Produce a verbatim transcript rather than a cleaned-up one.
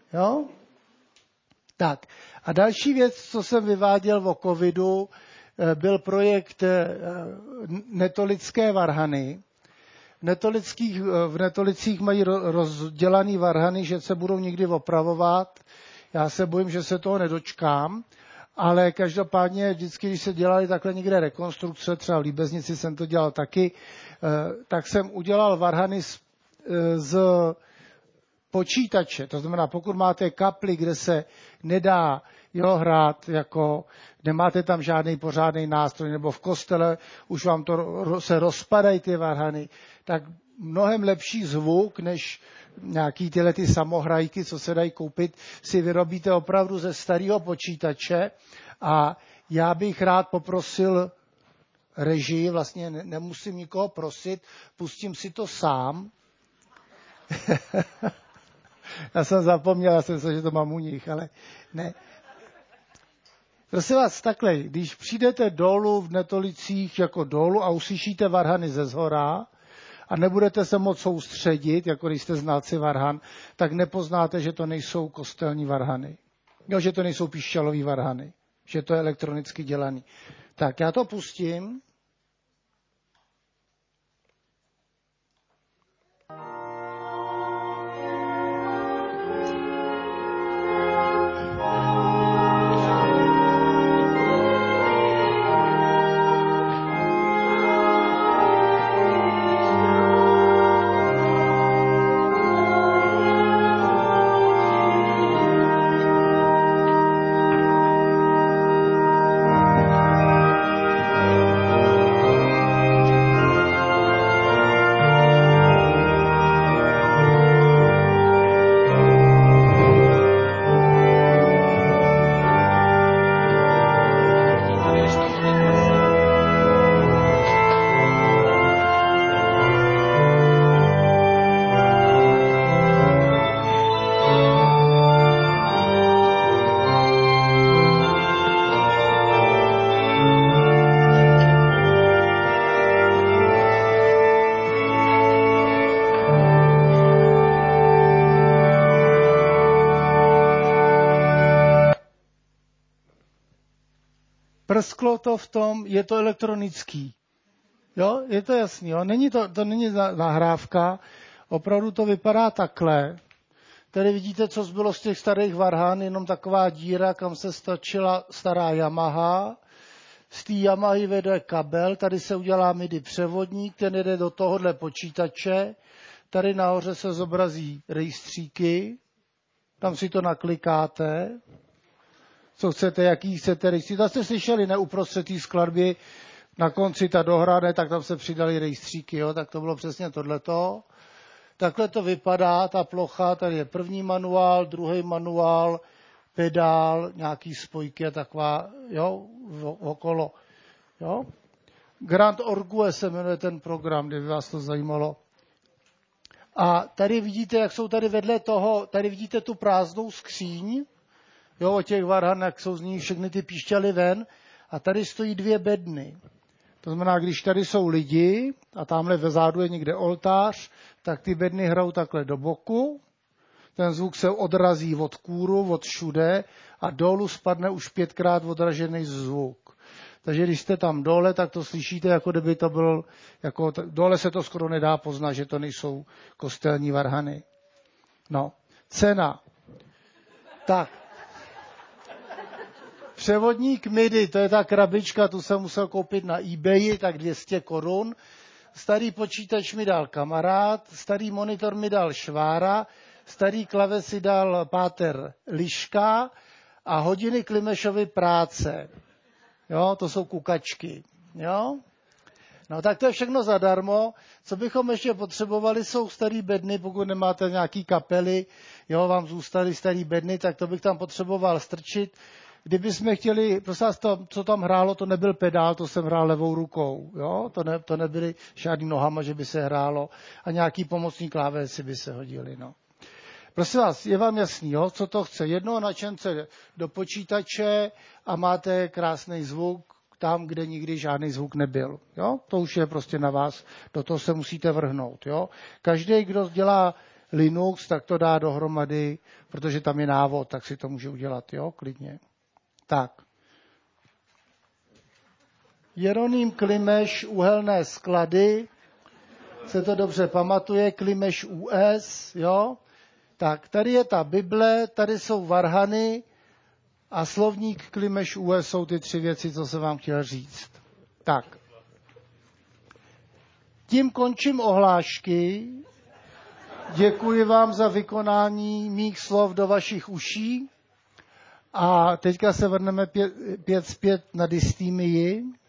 Jo? Tak. A další věc, co jsem vyváděl o covidu, byl projekt netolické varhany. V, netolických, v netolicích mají rozdělaný varhany, že se budou někdy opravovat. Já se bojím, že se toho nedočkám, ale každopádně vždycky, když se dělali takhle někde rekonstrukce, třeba v Líbeznici jsem to dělal taky, tak jsem udělal varhany z, z počítače. To znamená, pokud máte kapli, kde se nedá jo, hrát, jako nemáte tam žádný pořádný nástroj, nebo v kostele už vám to se rozpadají ty varhany, tak mnohem lepší zvuk, než nějaký tyhle ty samohrajky, co se dají koupit, si vyrobíte opravdu ze starého počítače. A já bych rád poprosil režii, vlastně nemusím nikoho prosit, pustím si to sám. Já jsem zapomněl, já jsem se, že to mám u nich, ale ne. Prosím vás, takhle, když přijdete dolů v Netolicích jako dolů a uslyšíte varhany ze zhora a nebudete se moc soustředit, jako když jste znalci varhan, tak nepoznáte, že to nejsou kostelní varhany. Jo, že to nejsou píšťalový varhany, že to je elektronicky dělaný. Tak, já to pustím. Prsklo to v tom, je to elektronický. Jo, je to jasný. Jo? Není to, to není nahrávka, opravdu to vypadá takhle. Tady vidíte, co zbylo z těch starých varhan, jenom taková díra, kam se stačila stará Yamaha. Z té Yamahy vede kabel, tady se udělá MIDI převodník, ten jede do tohohle počítače. Tady nahoře se zobrazí rejstříky, tam si to naklikáte. Co chcete, jaký chcete rejstřík. To jste slyšeli, ne uprostřed té skladby, na konci ta dohra, ne, tak tam se přidali rejstříky, jo, tak to bylo přesně tohleto. Takhle to vypadá, ta plocha, tady je první manuál, druhý manuál, pedál, nějaký spojky a taková, jo, okolo, jo. Grand Orgue se jmenuje ten program, kdyby vás to zajímalo. A tady vidíte, jak jsou tady vedle toho, tady vidíte tu prázdnou skříň, jo, o těch varhan, jak jsou z ní všechny ty píšťaly ven. A tady stojí dvě bedny. To znamená, když tady jsou lidi a tamhle vzadu je někde oltář, tak ty bedny hrajou takhle do boku. Ten zvuk se odrazí od kůru, od všude a dolů spadne už pětkrát odražený zvuk. Takže když jste tam dole, tak to slyšíte, jako kdyby to byl, jako dole se to skoro nedá poznat, že to nejsou kostelní varhany. No, cena. Tak. Převodník MIDI, to je ta krabička, tu jsem musel koupit na eBayi, tak dvě stě korun. Starý počítač mi dal kamarád, starý monitor mi dal Švára, starý klaves si dal páter Liška a hodiny Klimešovy práce. Jo, to jsou kukačky. Jo? No tak to je všechno zadarmo. Co bychom ještě potřebovali, jsou starý bedny, pokud nemáte nějaký kapely, jo, vám zůstaly starý bedny, tak to bych tam potřeboval strčit. Kdybychom chtěli, prosím vás, to, co tam hrálo, to nebyl pedál, to jsem hrál levou rukou, jo? To, ne, to nebyly žádný nohama, že by se hrálo a nějaký pomocný klávesy by se hodily, no. Prosím vás, je vám jasný, jo? Co to chce? Jednoho načence do počítače a máte krásný zvuk tam, kde nikdy žádný zvuk nebyl, jo? To už je prostě na vás, do toho se musíte vrhnout, jo? Každý, kdo dělá Linux, tak to dá dohromady, protože tam je návod, tak si to může udělat, jo, klidně. Tak. Jeroným Klimeš, uhelné sklady, se to dobře pamatuje, Klimeš U S, jo. Tak, tady je ta Bible, tady jsou varhany a slovník Klimeš U S jsou ty tři věci, co jsem vám chtěl říct. Tak. Tím končím ohlášky. Děkuji vám za vykonání mých slov do vašich uší. A teďka se vrneme pět, pět zpět na dystímii.